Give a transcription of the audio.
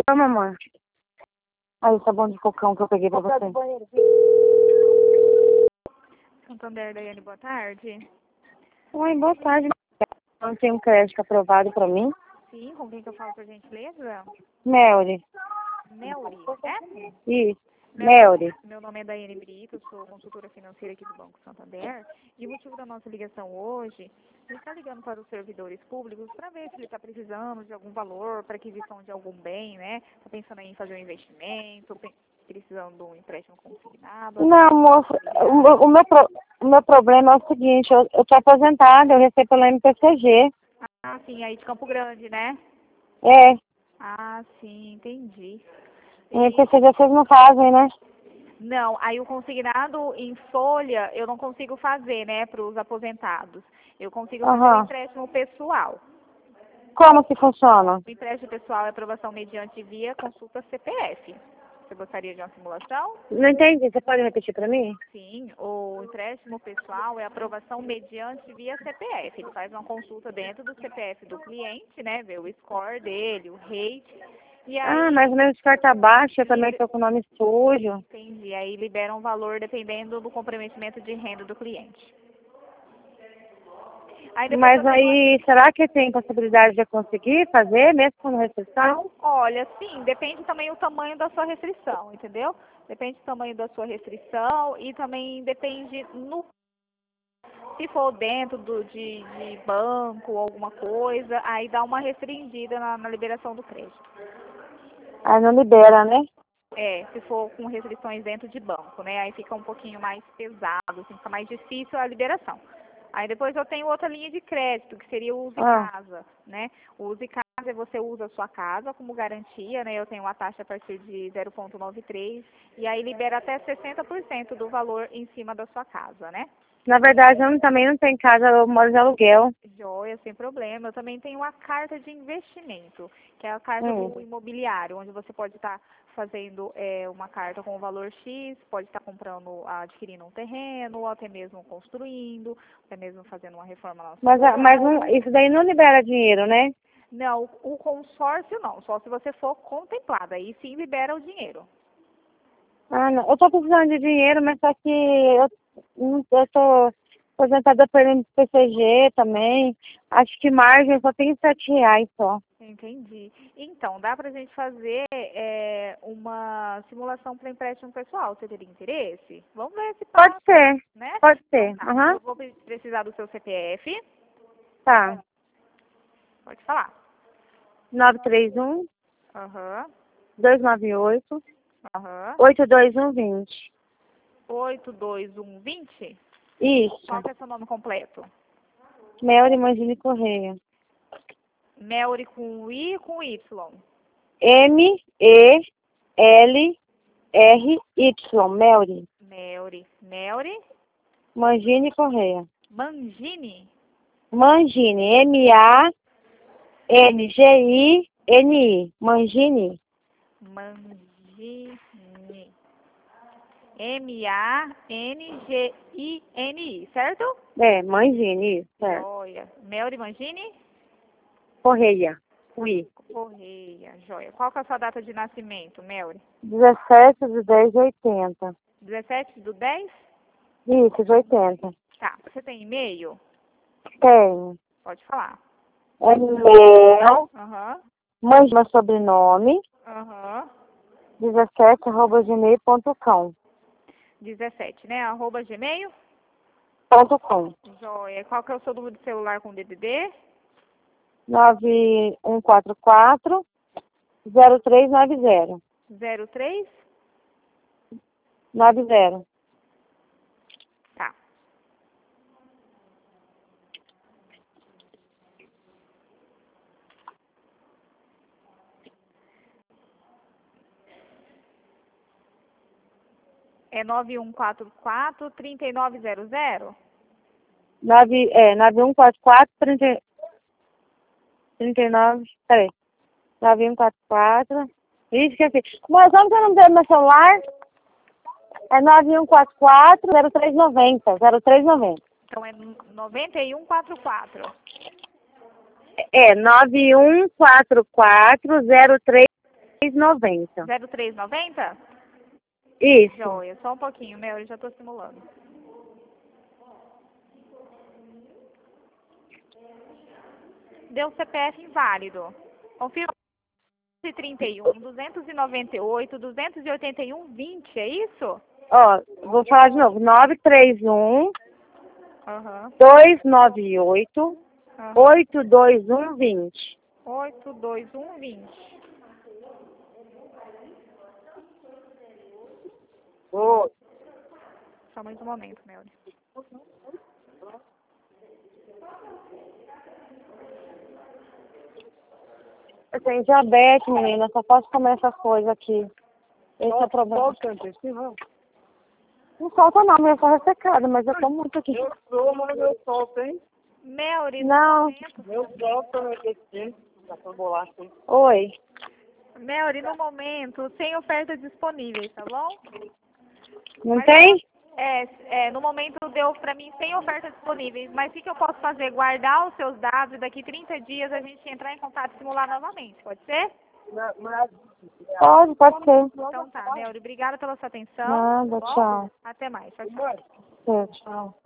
Ah, mamãe. Aí, sabão de cocão que eu peguei pra você. Santander, Daiane, boa tarde. Oi, boa tarde. Não tem um crédito aprovado pra mim? Sim, com quem que eu falo, por gentileza? Melry. Melry, né? Isso. Melry. Meu nome é Daiane Brito, sou consultora financeira aqui do Banco Santander. E o motivo da nossa ligação hoje, a gente está ligando para os servidores públicos para ver se ele está precisando de algum valor para aquisição de algum bem, né? Está pensando em fazer um investimento, precisando de um empréstimo consignado. Não, moço, o meu problema é o seguinte, eu tô aposentada, eu recebo pela MPCG. Ah, sim, aí de Campo Grande, né? É, Ah, sim, entendi. MPCG vocês não fazem, né? Não, aí o consignado em folha eu não consigo fazer, né, para os aposentados. Eu consigo fazer o empréstimo pessoal. Como que funciona? O empréstimo pessoal é aprovação mediante via consulta CPF. Você gostaria de uma simulação? Não entendi, você pode repetir pra mim? Sim, o empréstimo pessoal é aprovação mediante via CPF. Ele faz uma consulta dentro do CPF do cliente, né, ver o score dele, o rate. E Ah, aí, mas o meu score tá baixo, eu também tô com o nome sujo. entendi, aí libera um valor dependendo do comprometimento de renda do cliente. Aí depois Mas aí, será que tem possibilidade de eu conseguir fazer, mesmo com restrição? olha, sim, depende também o tamanho da sua restrição, entendeu? Depende do tamanho da sua restrição e também depende no se for dentro de banco ou alguma coisa, aí dá uma restringida na liberação do crédito. Aí não libera, né? É, se for com restrições dentro de banco, né? Aí fica um pouquinho mais pesado, assim, fica mais difícil a liberação. Aí depois eu tenho outra linha de crédito, que seria o Use Casa, né? O Use Casa você usa a sua casa como garantia, né? Eu tenho uma taxa a partir de 0,93 e aí libera até 60% do valor em cima da sua casa, né? Na verdade, eu também não tenho casa, eu moro de aluguel. Joia, sem problema. Eu também tenho uma carta de investimento, que é a carta do imobiliário, onde você pode estar fazendo uma carta com o valor X, pode estar comprando, adquirindo um terreno, ou até mesmo construindo, até mesmo fazendo uma reforma na sua casa. Mas isso daí não libera dinheiro, né? Não, o consórcio não, só se você for contemplada, aí sim libera o dinheiro. Ah, não. Eu tô precisando de dinheiro, mas só que eu tô aposentada pelo MPCG também. Acho que margem só tem R$ 7 só. Entendi. Então, dá pra gente fazer uma simulação para empréstimo pessoal. Você teria interesse? Vamos ver se passa, Pode ser, né? pode ser. Então, tá. Eu vou precisar do seu CPF. Tá. Pode falar. 931 Aham. 298 Aham. 82120. 82120? Isso. Qual que é seu nome completo? Melry Mangini Correia. Melry com I ou com Y? MELRY. Melry. Melry. Mangini Correia. Mangini? Mangini. MANGINI. Mangini. Mangini. MANGINI, certo? É, Mangini, isso, certo. Joia. Melry Mangini? Correia. Ui. Correia, joia. Qual que é a sua data de nascimento, Melry? 17/10/80. 17/10? Isso, de 80. Tá. Você tem e-mail? Tenho. Pode falar. É Mel, Aham. meu sobrenome, Aham. 17@gmail.com. 17, né? @gmail? .com. Joia. Qual que é o seu número de celular com DDD? 9144 0390. 03? 90. Tá. É 9144-3900? 9144 39. Peraí. 9144. Isso que é assim. Mas vamos que eu não tenho meu celular. É 9144 0390. 0390. Então é 9144. É 9144 0390. 90. 0390? Isso. Joia, só um pouquinho, eu já tô simulando. Deu CPF inválido. Confirma. 231, 298, 281, 20, é isso? Ó, vou falar de novo. 931 Aham. 298 821 20. 821, 20. Oi. Só mais um momento, Melody. Eu tenho diabetes, menina. Só posso comer essas coisas aqui. Esse é o problema. Não solta não, minha só ressecada, mas eu tô muito aqui. Eu sou, mas eu solto, hein? Melody, Não. Eu solto aqui. Tá com bolacha, hein? Oi. Melody, no momento, sem ofertas disponíveis, tá bom? Não tem? No momento deu pra mim sem ofertas disponíveis, mas o que eu posso fazer? Guardar os seus dados e daqui 30 dias a gente entrar em contato e simular novamente, pode ser? Pode ser. Então tá, Melody, obrigada pela sua atenção. Nada, tchau. Até mais, tchau, tchau. Tchau.